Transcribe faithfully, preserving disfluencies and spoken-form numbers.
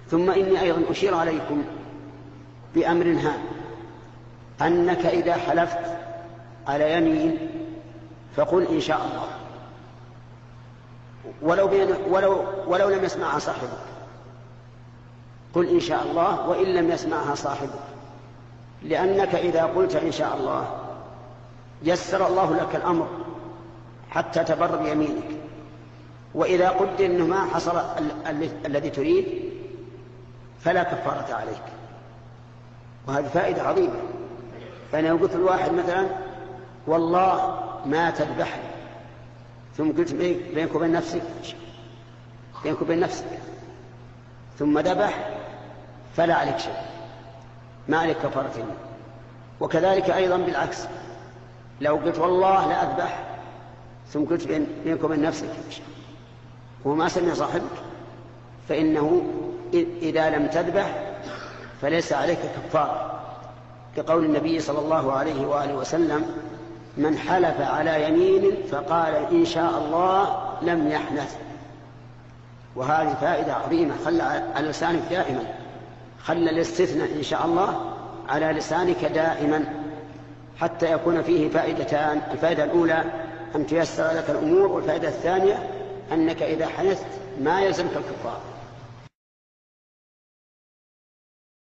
ثم إني أيضا أشير عليكم بأمر هام، أنك إذا حلفت على يمين فقل إن شاء الله، ولو, بين ولو, ولو لم يسمعها صاحبك، قل إن شاء الله وإن لم يسمعها صاحبك، لأنك إذا قلت إن شاء الله يسر الله لك الأمر حتى تبر بيمينك، وإذا قلت إنه ما حصل الذي تريد فلا كفارة عليك. وهذه فائدة عظيمة. فأنا قلت الواحد مثلا والله ما تذبح، ثم قلت بينك وبين نفسك بينك وبين نفسك ثم ذبح فلا عليك شيء، ما عليك كفارة يمين. وكذلك أيضا بالعكس، لو قلت والله لا أذبح ثم قلت بينك وبين نفسك وما سمع صاحبك، فإنه إذا لم تذبح فليس عليك كفارة، كقول النبي صلى الله عليه وآله وسلم: من حلف على يمين فقال إن شاء الله لم يحنث. وهذه فائدة عظيمة، خلى على لسانك دائما، خلى الاستثناء إن شاء الله على لسانك دائما، حتى يكون فيه فائدتان: الفائدة الأولى أن تيسر لك الأمور، والفائدة الثانية أنك إذا حنثت ما يلزمك الكفارة.